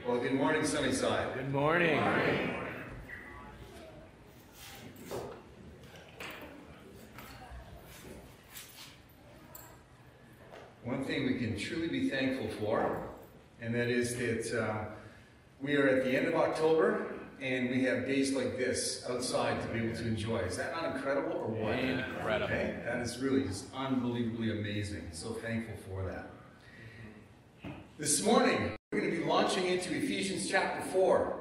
Well, good morning, Sunnyside. Good morning. Good morning. One thing we can truly be thankful for, and that is that we are at the end of October, and we have days like this outside to be able to enjoy. Is that not incredible or what? Incredible. Okay? That is really just unbelievably amazing. So thankful for that. This morning, we're going to be launching into Ephesians chapter 4.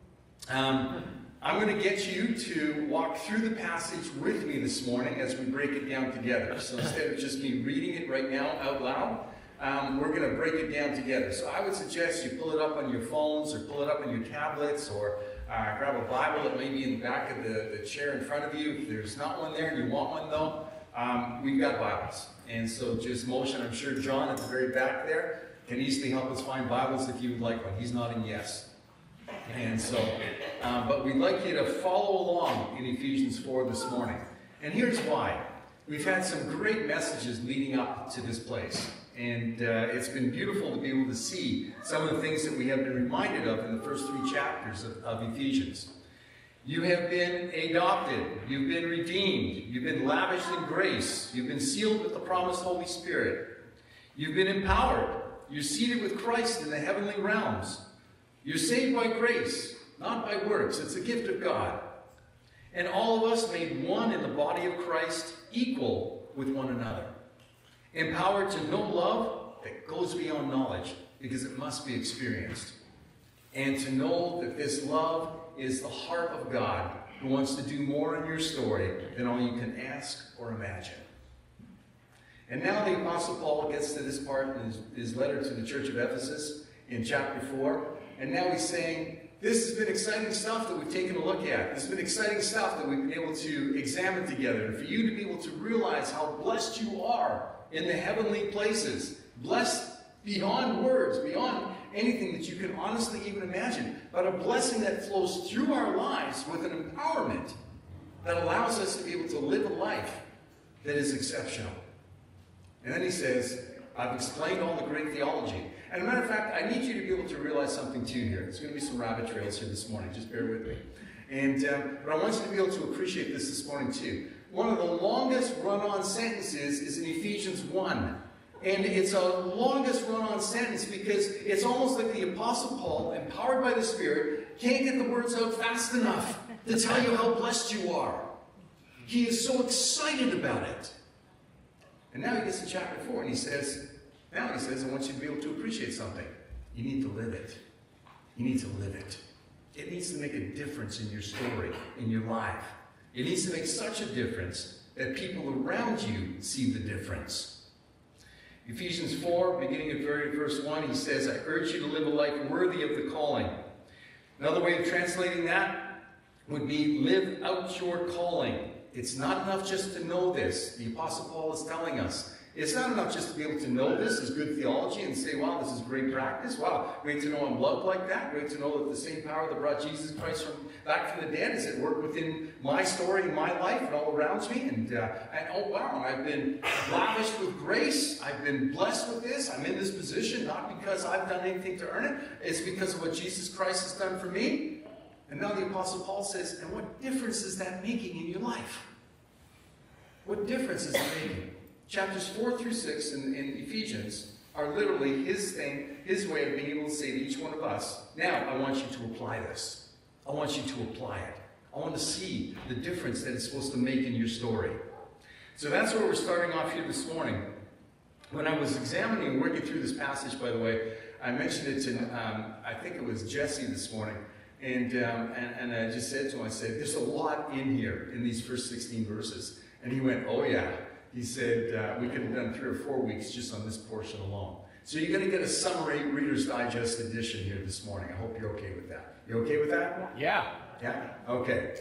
I'm going to get you to walk through the passage with me this morning as we break it down together. So instead of just me reading it right now out loud, we're going to break it down together. So I would suggest you pull it up on your phones or pull it up on your tablets or grab a Bible that may be in the back of the chair in front of you. If there's not one there and you want one though, we've got Bibles. And so just motion, I'm sure John at the very back there can easily help us find Bibles if you would like one. He's nodding yes. And so, but we'd like you to follow along in Ephesians 4 this morning. And here's why. We've had some great messages leading up to this place. And it's been beautiful to be able to see some of the things that we have been reminded of in the first 3 chapters of Ephesians. You have been adopted. You've been redeemed. You've been lavished in grace. You've been sealed with the promised Holy Spirit. You've been empowered. You're seated with Christ in the heavenly realms. You're saved by grace, not by works. It's a gift of God. And all of us made one in the body of Christ, equal with one another. Empowered to know love that goes beyond knowledge, because it must be experienced. And to know that this love is the heart of God, who wants to do more in your story than all you can ask or imagine. And now the Apostle Paul gets to this part in his letter to the church of Ephesus in chapter 4. And now he's saying, this has been exciting stuff that we've taken a look at. This has been exciting stuff that we've been able to examine together. And for you to be able to realize how blessed you are in the heavenly places. Blessed beyond words, beyond anything that you can honestly even imagine. But a blessing that flows through our lives with an empowerment that allows us to be able to live a life that is exceptional. And then he says, I've explained all the great theology. And as a matter of fact, I need you to be able to realize something too here. There's going to be some rabbit trails here this morning. Just bear with me. And but I want you to be able to appreciate this morning too. One of the longest run-on sentences is in Ephesians 1. And it's a longest run-on sentence because it's almost like the Apostle Paul, empowered by the Spirit, can't get the words out fast enough to tell you how blessed you are. He is so excited about it. And now he gets to chapter 4 and he says, I want you to be able to appreciate something. You need to live it. You need to live it. It needs to make a difference in your story, in your life. It needs to make such a difference that people around you see the difference. Ephesians 4, beginning at verse 1, he says, I urge you to live a life worthy of the calling. Another way of translating that would be live out your calling. It's not enough just to know this. The Apostle Paul is telling us. It's not enough just to be able to know this as good theology and say, wow, this is great practice. Wow, great to know I'm loved like that. Great to know that the same power that brought Jesus Christ back from the dead is at work within my story, my life, and all around me. And oh, wow, I've been lavished with grace. I've been blessed with this. I'm in this position, not because I've done anything to earn it. It's because of what Jesus Christ has done for me. And now the Apostle Paul says, and what difference is that making in your life? What difference is it making? Chapters 4 through 6 in Ephesians are literally his thing, his way of being able to say to each one of us, now I want you to apply this. I want you to apply it. I want to see the difference that it's supposed to make in your story. So that's where we're starting off here this morning. When I was examining and working through this passage, by the way, I mentioned it to, I think it was Jesse this morning. And I just said to him, I said, there's a lot in here in these first 16 verses. And he went, oh yeah. He said, we could have done 3 or 4 weeks just on this portion alone. So you're going to get a summary Reader's Digest edition here this morning. I hope you're okay with that. You okay with that? Yeah. Yeah? Okay.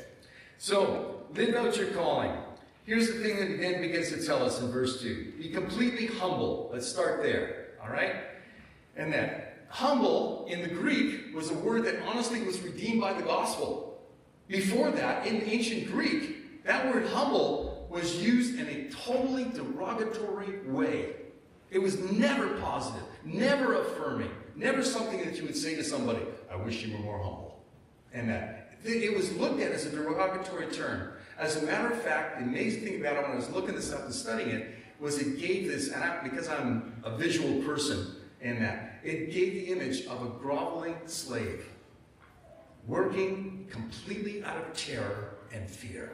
So, live out your calling. Here's the thing that then begins to tell us in verse 2. Be completely humble. Let's start there. All right? And then, humble in the Greek was a word that honestly was redeemed by the gospel. Before that, in ancient Greek, that word humble was used in a totally derogatory way. It was never positive, never affirming, Never something that you would say to somebody, I wish you were more humble. And that it was looked at as a derogatory term. As a matter of fact, the amazing thing about it when I was looking this up and studying it was it gave this, and because I'm a visual person in that, it gave the image of a groveling slave working completely out of terror and fear.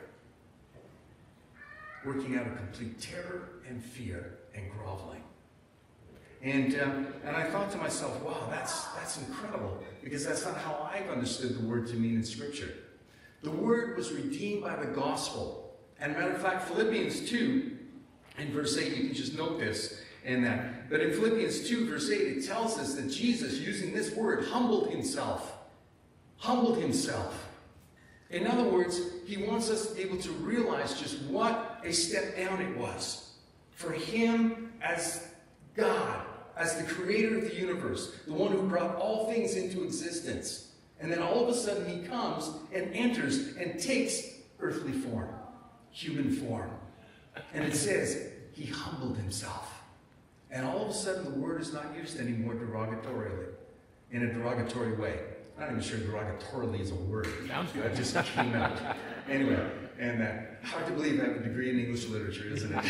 Working out of complete terror and fear and groveling. And I thought to myself, wow, that's incredible, because that's not how I've understood the word to mean in Scripture. The word was redeemed by the gospel. And as a matter of fact, Philippians 2, in verse 8, you can just note this in that. But in Philippians 2, verse 8, it tells us that Jesus, using this word, humbled himself. Humbled himself. In other words, he wants us to be able to realize just what a step down it was for him as God, as the creator of the universe, the one who brought all things into existence. And then all of a sudden he comes and enters and takes earthly form, human form. And it says he humbled himself. And all of a sudden the word is not used anymore derogatorily, in a derogatory way. I'm not even sure derogatorily is a word. That just came out. Anyway, and hard to believe I have a degree in English literature, isn't it?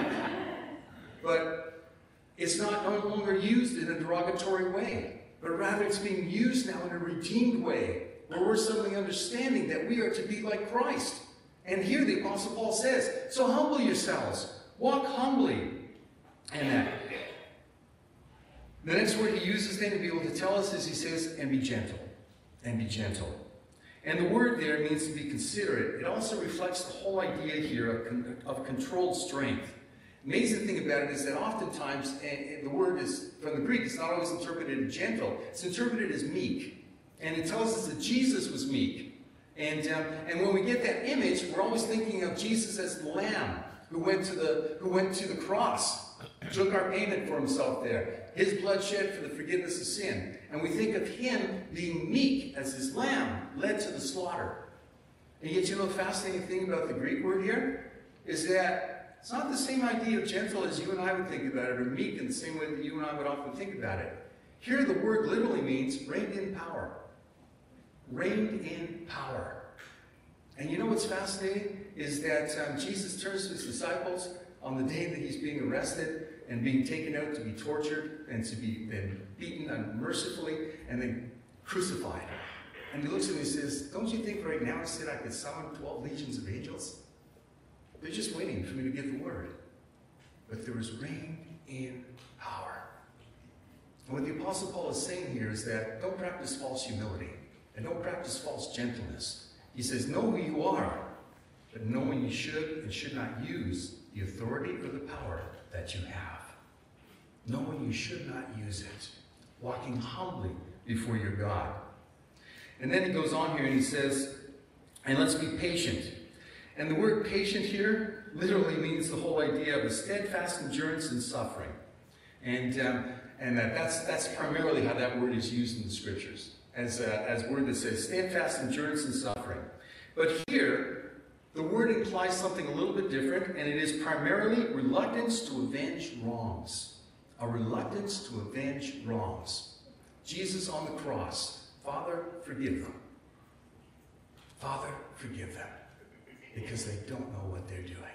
But it's no longer used in a derogatory way, but rather it's being used now in a redeemed way, where we're suddenly understanding that we are to be like Christ. And here the Apostle Paul says, so humble yourselves, walk humbly. And the next word he uses then to be able to tell us is he says, and be gentle. And be gentle. And the word there means to be considerate. It also reflects the whole idea here of controlled strength. Amazing thing about it is that oftentimes, and the word is, from the Greek, it's not always interpreted as gentle. It's interpreted as meek. And it tells us that Jesus was meek. And when we get that image, we're always thinking of Jesus as the Lamb who went to the cross, took our payment for himself there. His blood shed for the forgiveness of sin. And we think of him being meek as his lamb led to the slaughter. And yet, you know, the fascinating thing about the Greek word here is that it's not the same idea of gentle as you and I would think about it, or meek in the same way that you and I would often think about it. Here, the word literally means reigned in power. Reigned in power. And you know what's fascinating is that Jesus turns to his disciples on the day that he's being arrested and being taken out to be tortured and to be then beaten unmercifully and then crucified. And he looks at me and says, don't you think right now I said I could summon 12 legions of angels? They're just waiting for me to give the word. But there was reign in power. And what the Apostle Paul is saying here is that don't practice false humility and don't practice false gentleness. He says, know who you are, but know when you should and should not use the authority or the power that you have. Know when you should not use it. Walking humbly before your God. And then he goes on here and he says, and let's be patient. And the word patient here literally means the whole idea of a steadfast endurance in suffering. And that's primarily how that word is used in the scriptures, as a word that says steadfast endurance in suffering. But here, the word implies something a little bit different, and it is primarily reluctance to avenge wrongs. A reluctance to avenge wrongs. Jesus on the cross, Father, forgive them. Father, forgive them, because they don't know what they're doing.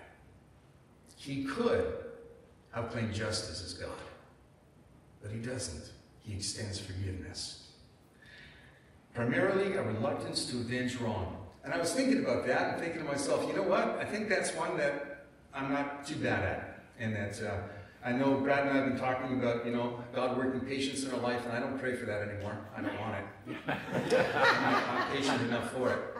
He could have claimed justice as God, but he doesn't. He extends forgiveness. Primarily, a reluctance to avenge wrong. And I was thinking about that and thinking to myself, you know what? I think that's one that I'm not too bad at. And that I know Brad and I have been talking about, you know, God working patience in our life, and I don't pray for that anymore. I don't want it. I'm not patient enough for it.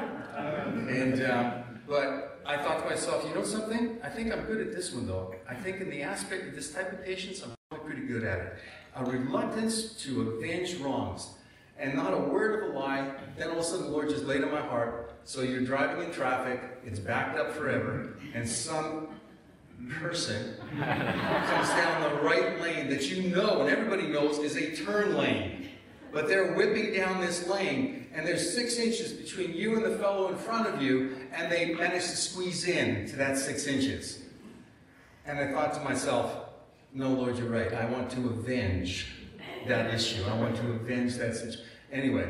But I thought to myself, you know something? I think I'm good at this one, though. I think in the aspect of this type of patience, I'm probably pretty good at it. A reluctance to avenge wrongs. And not a word of a lie. Then all of a sudden the Lord just laid on my heart. So you're driving in traffic, it's backed up forever, and some person comes down the right lane that you know, and everybody knows, is a turn lane. But they're whipping down this lane, and there's 6 inches between you and the fellow in front of you, and they manage to squeeze in to that 6 inches. And I thought to myself, no, Lord, you're right. I want to avenge that issue. I want to avenge that situation. Anyway,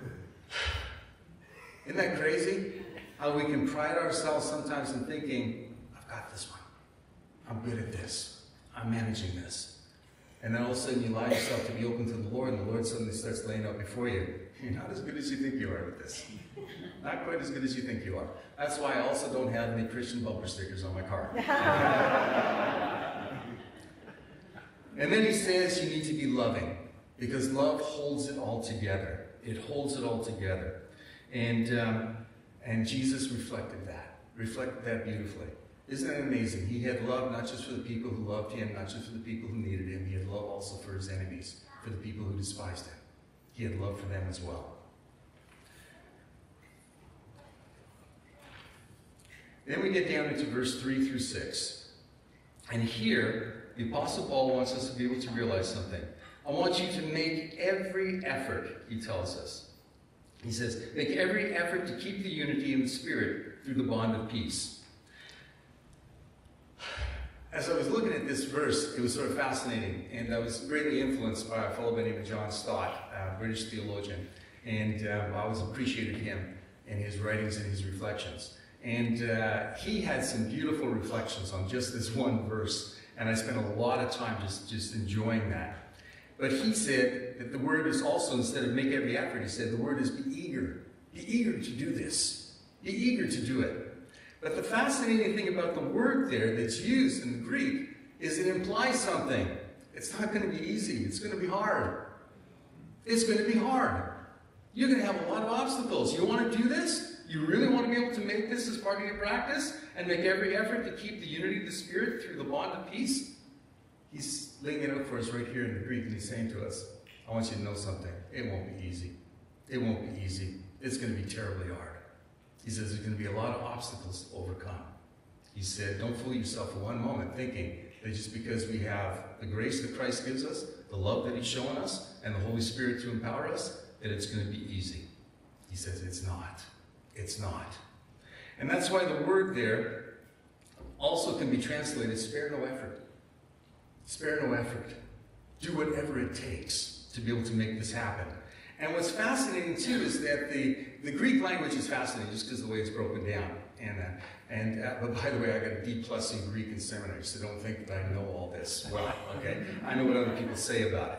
isn't that crazy? How we can pride ourselves sometimes in thinking, I've got this one. I'm good at this. I'm managing this. And then all of a sudden you allow yourself to be open to the Lord, and the Lord suddenly starts laying out before you. You're not as good as you think you are with this. Not quite as good as you think you are. That's why I also don't have any Christian bumper stickers on my car. And then he says you need to be loving, because love holds it all together. It holds it all together. And Jesus reflected that beautifully. Isn't that amazing? He had love not just for the people who loved him, not just for the people who needed him. He had love also for his enemies, for the people who despised him. He had love for them as well. Then we get down into verse 3 through 6. And here, the Apostle Paul wants us to be able to realize something. I want you to make every effort, he tells us. He says, make every effort to keep the unity in the Spirit through the bond of peace. As I was looking at this verse, it was sort of fascinating, and I was greatly influenced by a fellow by the name of John Stott, a British theologian, and I always appreciated him and his writings and his reflections. And he had some beautiful reflections on just this one verse, and I spent a lot of time just enjoying that. But he said that the word is also, instead of make every effort, he said the word is be eager. Be eager to do this. Be eager to do it. But the fascinating thing about the word there that's used in the Greek is it implies something. It's not going to be easy. It's going to be hard. It's going to be hard. You're going to have a lot of obstacles. You want to do this? You really want to be able to make this as part of your practice and make every effort to keep the unity of the Spirit through the bond of peace? He's laying it out for us right here in the Greek, and he's saying to us, I want you to know something. It won't be easy. It won't be easy. It's going to be terribly hard. He says there's going to be a lot of obstacles to overcome. He said, don't fool yourself for one moment thinking that just because we have the grace that Christ gives us, the love that he's shown us, and the Holy Spirit to empower us, that it's going to be easy. He says it's not. It's not. And that's why the word there also can be translated, spare no effort. Spare no effort. Do whatever it takes to be able to make this happen. And what's fascinating, too, is that the Greek language is fascinating just because of the way it's broken down. But by the way, I got a D+ in Greek in seminary, so don't think that I know all this well, okay? I know what other people say about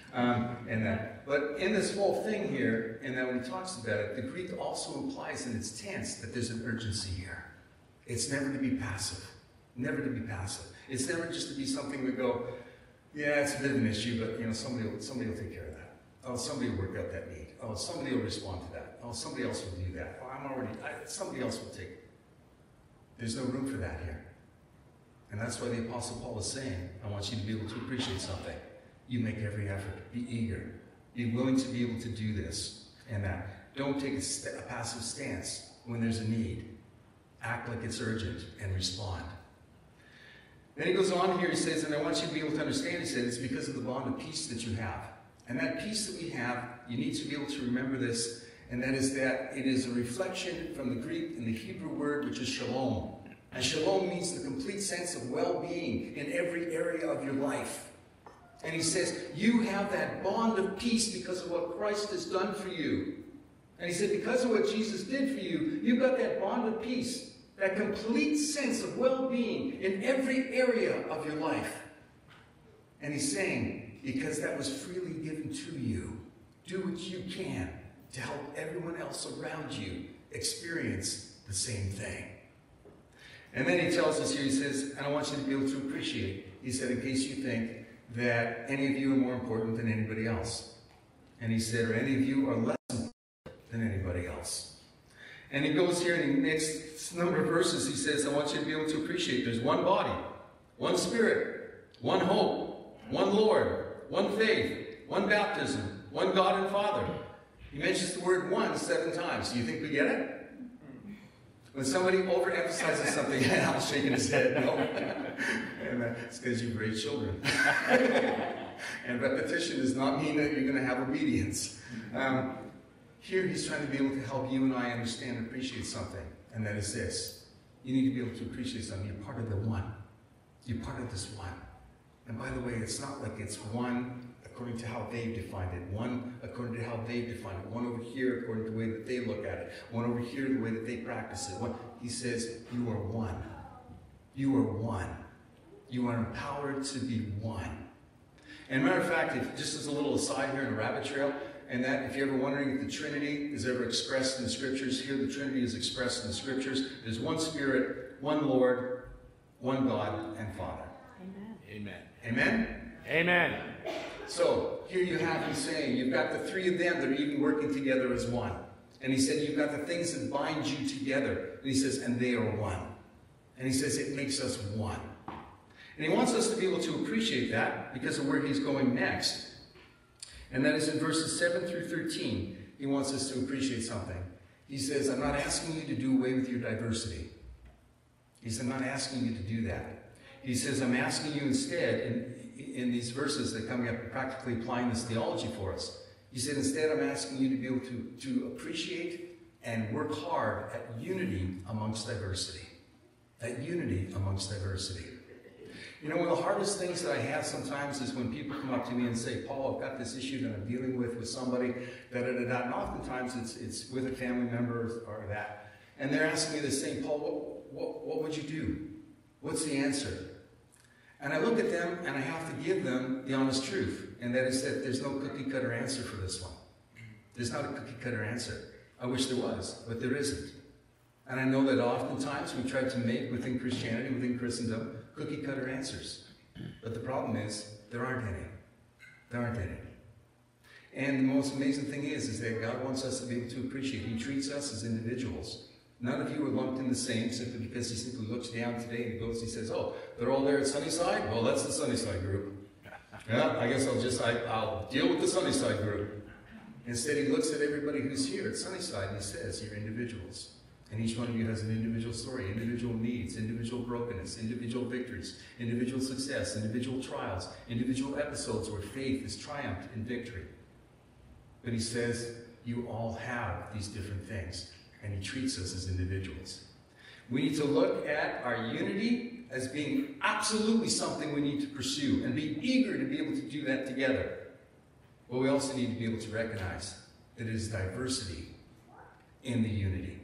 it. But in this whole thing here, and then when he talks about it, the Greek also implies in its tense that there's an urgency here. It's never to be passive. Never to be passive. It's never just to be something we go, yeah, it's a bit of an issue, but somebody will take care of that. Oh, somebody will work out that need. Oh, somebody will respond to that. Oh, somebody else will do that. Oh, somebody else will take it. There's no room for that here. And that's why the Apostle Paul is saying, I want you to be able to appreciate something. You make every effort. Be eager. Be willing to be able to do this and that. Don't take a passive stance when there's a need. Act like it's urgent and respond. Then he goes on here, he says, and I want you to be able to understand, he said, it's because of the bond of peace that you have. And that peace that we have, you need to be able to remember this, and that is that it is a reflection from the Greek and the Hebrew word, which is shalom. And shalom means the complete sense of well-being in every area of your life. And he says, you have that bond of peace because of what Christ has done for you. And he said, because of what Jesus did for you, you've got that bond of peace, that complete sense of well-being in every area of your life. And he's saying, because that was freely given to you, do what you can to help everyone else around you experience the same thing. And then he tells us here, he says, and I want you to be able to appreciate, he said, in case you think that any of you are more important than anybody else. And he said, or any of you are less important than anybody else. And he goes here and the next number of verses, he says, I want you to be able to appreciate there's one body, one Spirit, one hope, one Lord, one faith, one baptism, one God and Father. He mentions the word one 7 times. Do you think we get it? When somebody overemphasizes something, Al's shaking his head, no. And it's because you've raised children. And repetition does not mean that you're going to have obedience. Here he's trying to be able to help you and I understand and appreciate something, and that is this. You need to be able to appreciate something. You're part of the one. You're part of this one. And by the way, it's not like it's one according to how they've defined it, one according to how they've defined it, one over here according to the way that they look at it, one over here the way that they practice it. He says, you are one. You are one. You are empowered to be one. And matter of fact, just as a little aside here in a rabbit trail, and that if you're ever wondering if the Trinity is ever expressed in the Scriptures, here the Trinity is expressed in the Scriptures. There's one Spirit, one Lord, one God and Father. Amen. Amen? Amen. So here you have him saying, you've got the three of them that are even working together as one. And he said, you've got the things that bind you together. And he says, and they are one. And he says, it makes us one. And he wants us to be able to appreciate that because of where he's going next. And that is in verses 7 through 13. He wants us to appreciate something. He says, I'm not asking you to do away with your diversity. He said, I'm not asking you to do that. He says, I'm asking you instead, in these verses that are coming up, practically applying this theology for us. He said, instead, I'm asking you to be able to appreciate and work hard at unity amongst diversity. At unity amongst diversity. You know, one of the hardest things that I have sometimes is when people come up to me and say, Paul, I've got this issue that I'm dealing with somebody, da-da-da-da. And oftentimes it's with a family member or that. And they're asking me this saying, Paul, what would you do? What's the answer? And I look at them and I have to give them the honest truth. And that is that there's no cookie-cutter answer for this one. There's not a cookie-cutter answer. I wish there was, but there isn't. And I know that oftentimes we try to make within Christianity, within Christendom, cookie-cutter answers. But the problem is, there aren't any. There aren't any. And the most amazing thing is that God wants us to be able to appreciate. He treats us as individuals. None of you are lumped in the same simply because he simply looks down today and he goes, he says, oh, they're all there at Sunnyside? Well, that's the Sunnyside group. Yeah, I guess I'll deal with the Sunnyside group. Instead, he looks at everybody who's here at Sunnyside and he says, you're individuals. And each one of you has an individual story, individual needs, individual brokenness, individual victories, individual success, individual trials, individual episodes where faith has triumphed in victory. But he says, you all have these different things. And he treats us as individuals. We need to look at our unity as being absolutely something we need to pursue and be eager to be able to do that together. But we also need to be able to recognize that it is diversity in the unity.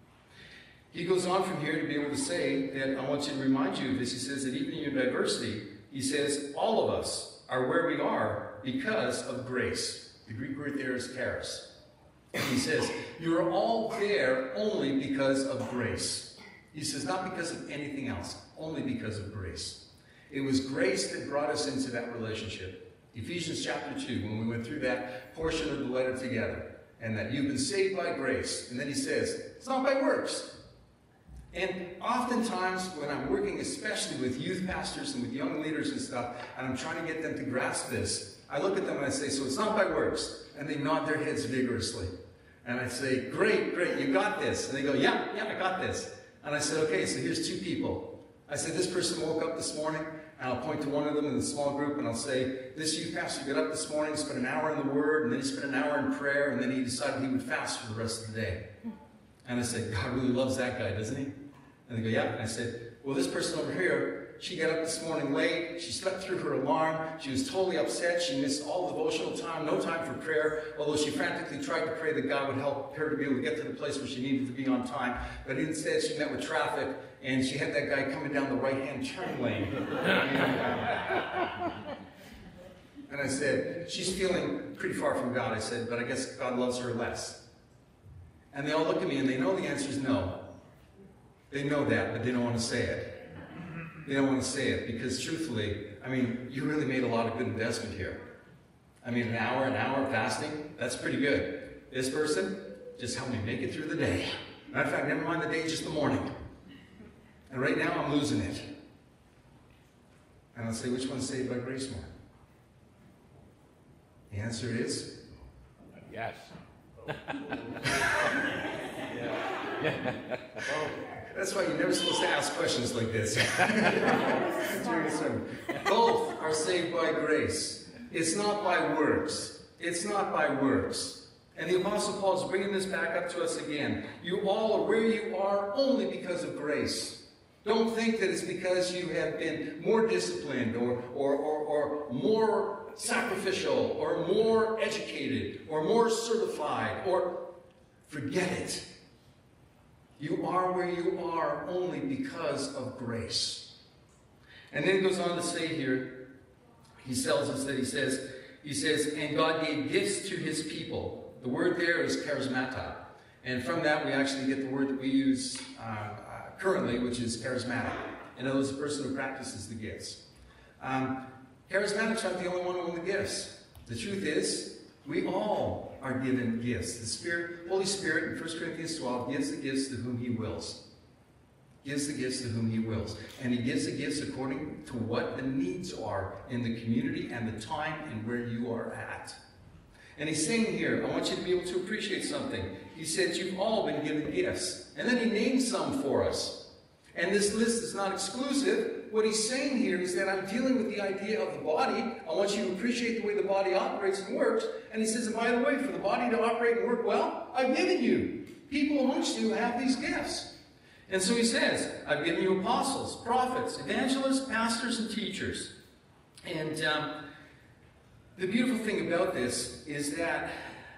He goes on from here to be able to say that I want you to remind you of this. He says that even in your diversity, he says all of us are where we are because of grace. The Greek word there is charis. He says, you are all there only because of grace. He says, not because of anything else, only because of grace. It was grace that brought us into that relationship. Ephesians chapter 2, when we went through that portion of the letter together, and that you've been saved by grace. And then he says, it's not by works. And oftentimes when I'm working, especially with youth pastors and with young leaders and stuff, and I'm trying to get them to grasp this, I look at them and I say, so it's not by works. And they nod their heads vigorously. And I say, great, you got this. And they go, yeah, I got this. And I said, okay, so here's two people. I said, this person woke up this morning, and I'll point to one of them in the small group, and I'll say, this youth pastor got up this morning, spent an hour in the Word, and then he spent an hour in prayer, and then he decided he would fast for the rest of the day. And I said, God really loves that guy, doesn't he? And they go, yeah. And I said, well, this person over here, she got up this morning late. She slept through her alarm. She was totally upset. She missed all devotional time, no time for prayer, although she frantically tried to pray that God would help her to be able to get to the place where she needed to be on time. But instead, she met with traffic, and she had that guy coming down the right-hand turn lane. And I said, she's feeling pretty far from God. I said, but I guess God loves her less. And they all look at me, and they know the answer is no. They know that, but they don't want to say it. They don't want to say it because, truthfully, I mean, you really made a lot of good investment here. I mean, an hour fasting, that's pretty good. This person just helped me make it through the day. Matter of fact, never mind the day, just the morning. And right now, I'm losing it. And I'll say, which one's saved by grace more? The answer is? Yes. That's why you're never supposed to ask questions like this. Both are saved by grace. It's not by works. It's not by works. And the Apostle Paul is bringing this back up to us again. You all are where you are only because of grace. Don't think that it's because you have been more disciplined or more sacrificial or more educated or more certified, or forget it. You are where you are only because of grace. And then it goes on to say here, he tells us that he says, and God gave gifts to his people. The word there is charismata. And from that we actually get the word that we use currently, which is charismatic. In other words, the person who practices the gifts. Charismatics aren't the only one with the gifts. The truth is, we all are given gifts. The Holy Spirit in 1 Corinthians 12 gives the gifts to whom he wills. Gives the gifts to whom he wills. And he gives the gifts according to what the needs are in the community and the time and where you are at. And he's saying here, I want you to be able to appreciate something. He said, you've all been given gifts. And then he named some for us. And this list is not exclusive. What he's saying here is that I'm dealing with the idea of the body. I want you to appreciate the way the body operates and works. And he says, and by the way, for the body to operate and work well, I've given you people amongst you who have these gifts. And so he says, I've given you apostles, prophets, evangelists, pastors, and teachers. And the beautiful thing about this is that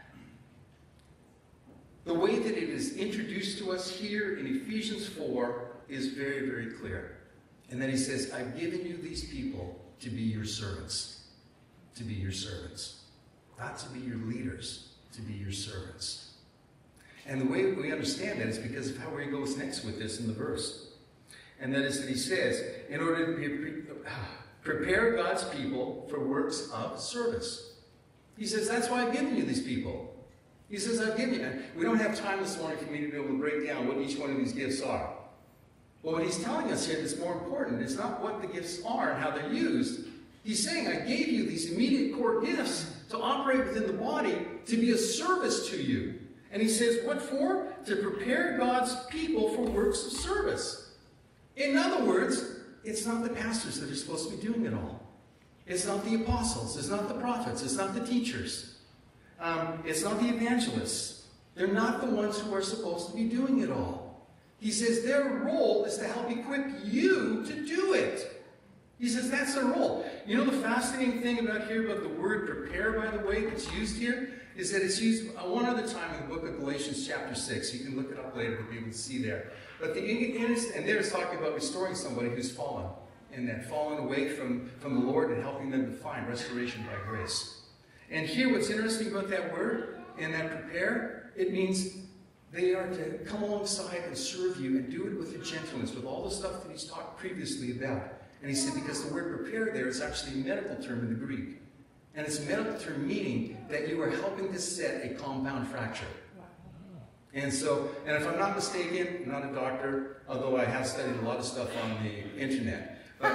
the way that it is introduced to us here in Ephesians 4 is very, very clear. And then he says, I've given you these people to be your servants. To be your servants. Not to be your leaders, to be your servants. And the way we understand that is because of how he goes next with this in the verse. And that is that he says, in order to prepare God's people for works of service. He says, that's why I've given you these people. He says, I've given you. We don't have time this morning for me to be able to break down what each one of these gifts are. But what he's telling us here that's more important is not what the gifts are and how they're used. He's saying, I gave you these immediate core gifts to operate within the body to be a service to you. And he says, what for? To prepare God's people for works of service. In other words, it's not the pastors that are supposed to be doing it all. It's not the apostles. It's not the prophets. It's not the teachers. It's not the evangelists. They're not the ones who are supposed to be doing it all. He says their role is to help equip you to do it. He says that's their role. You know the fascinating thing about the word prepare, by the way, that's used here, is that it's used one other time in the book of Galatians chapter 6. You can look it up later to be able to see there. But and there it's talking about restoring somebody who's fallen, and that fallen away from the Lord and helping them to find restoration by grace. And here what's interesting about that word, and that prepare, it means they are to come alongside and serve you and do it with a gentleness, with all the stuff that he's talked previously about. And he said, because the word prepare there is actually a medical term in the Greek. And it's a medical term meaning that you are helping to set a compound fracture. And so, and if I'm not mistaken, I'm not a doctor, although I have studied a lot of stuff on the internet. But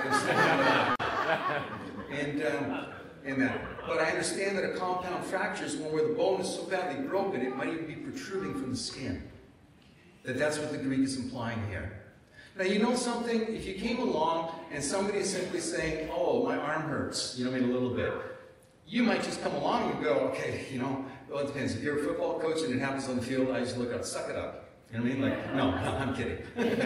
I understand that a compound fracture is one where the bone is so badly broken it might even be protruding from the skin. That's what the Greek is implying here. Now, you know something? If you came along and somebody is simply saying, oh, my arm hurts, a little bit, you might just come along and go, okay, well, it depends. If you're a football coach and it happens on the field, I just look up, suck it up. You know what I mean? Like, no, I'm kidding.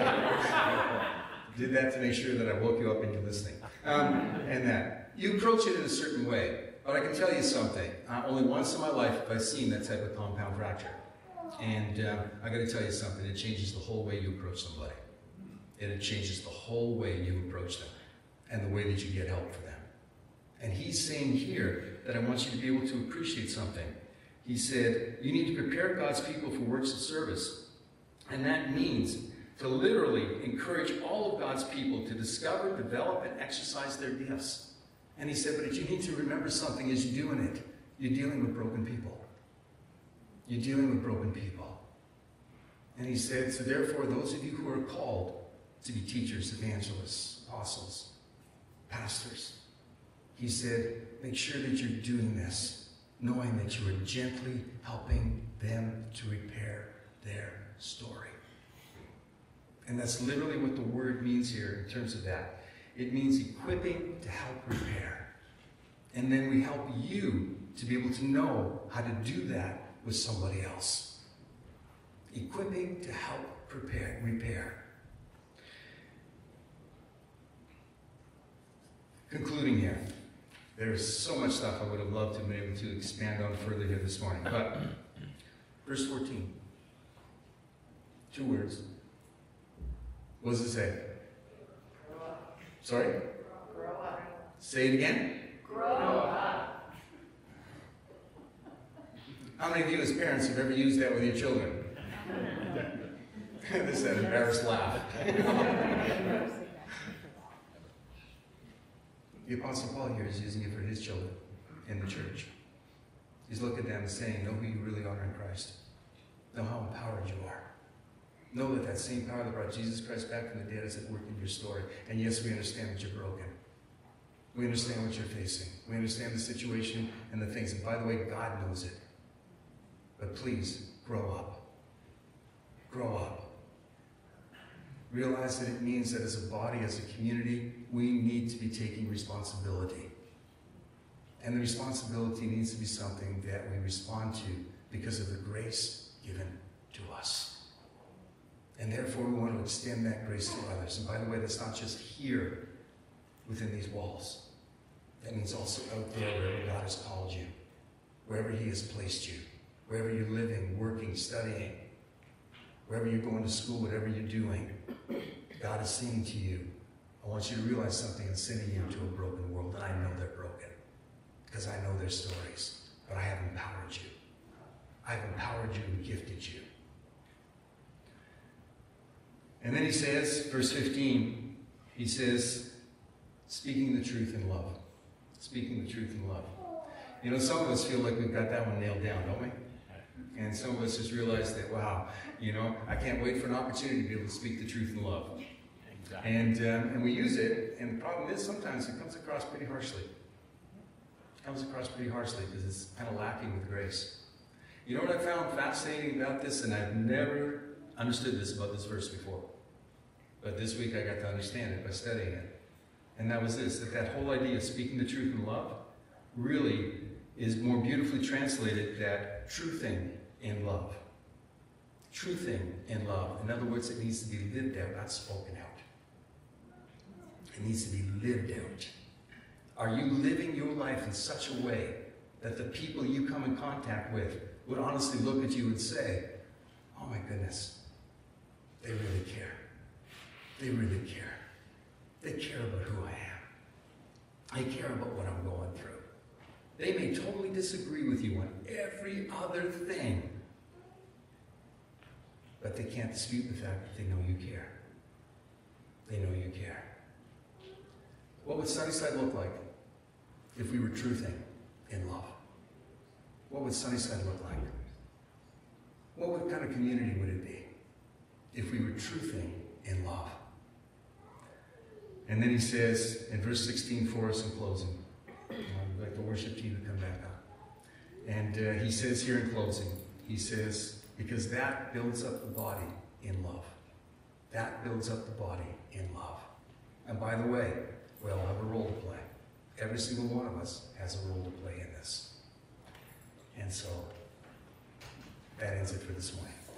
Did that to make sure that I woke you up into listening. And that. You approach it in a certain way. But I can tell you something. Only once in my life have I seen that type of compound fracture. And I got to tell you something. It changes the whole way you approach somebody. And it changes the whole way you approach them. And the way that you get help for them. And he's saying here that I want you to be able to appreciate something. He said, you need to prepare God's people for works of service. And that means to literally encourage all of God's people to discover, develop, and exercise their gifts. And he said, but you need to remember something as you're doing it. You're dealing with broken people. You're dealing with broken people. And he said, so therefore, those of you who are called to be teachers, evangelists, apostles, pastors, he said, make sure that you're doing this, knowing that you are gently helping them to repair their story. And that's literally what the word means here in terms of that. It means equipping to help repair. And then we help you to be able to know how to do that with somebody else. Equipping to help repair. Concluding here. There's so much stuff I would have loved to have been able to expand on further here this morning. But, verse 14. 2 words. What does it say? Grow up. Sorry? Grow up. Say it again. Grow up. How many of you as parents have ever used that with your children? This is an embarrassed laugh. The Apostle Paul here is using it for his children in the church. He's looking at them and saying, know who you really are in Christ. Know how empowered you are. Know that that same power that brought Jesus Christ back from the dead is at work in your story. And yes, we understand that you're broken. We understand what you're facing. We understand the situation and the things. And by the way, God knows it. But please, grow up. Grow up. Realize that it means that as a body, as a community, we need to be taking responsibility. And the responsibility needs to be something that we respond to because of the grace given to us. And therefore, we want to extend that grace to others. And by the way, that's not just here within these walls. That means also out there wherever God has called you, wherever He has placed you, wherever you're living, working, studying, wherever you're going to school, whatever you're doing. God is saying to you, I want you to realize something and sending you into a broken world. And I know they're broken because I know their stories. But I have empowered you. I've empowered you and gifted you. And then he says, verse 15, he says, speaking the truth in love. Speaking the truth in love. You know, some of us feel like we've got that one nailed down, don't we? And some of us just realize that, wow, you know, I can't wait for an opportunity to be able to speak the truth in love. Exactly. And we use it, and the problem is sometimes it comes across pretty harshly. It comes across pretty harshly because it's kind of lacking with grace. You know what I found fascinating about this, and I've never understood this about this verse before. But this week I got to understand it by studying it. And that was this, that whole idea of speaking the truth in love really is more beautifully translated that truthing in love. Truthing in love. In other words, it needs to be lived out, not spoken out. It needs to be lived out. Are you living your life in such a way that the people you come in contact with would honestly look at you and say, oh my goodness, they really care. They really care. They care about who I am. They care about what I'm going through. They may totally disagree with you on every other thing, but they can't dispute the fact that they know you care. They know you care. What would Sunnyside look like if we were truthing in love? What would Sunnyside look like? What kind of community would it be if we were truthing in love? And then he says in verse 16 for us in closing, I'd like the worship team to come back up. And he says here in closing, he says, because that builds up the body in love. That builds up the body in love. And by the way, we all have a role to play. Every single one of us has a role to play in this. And so, that ends it for this morning.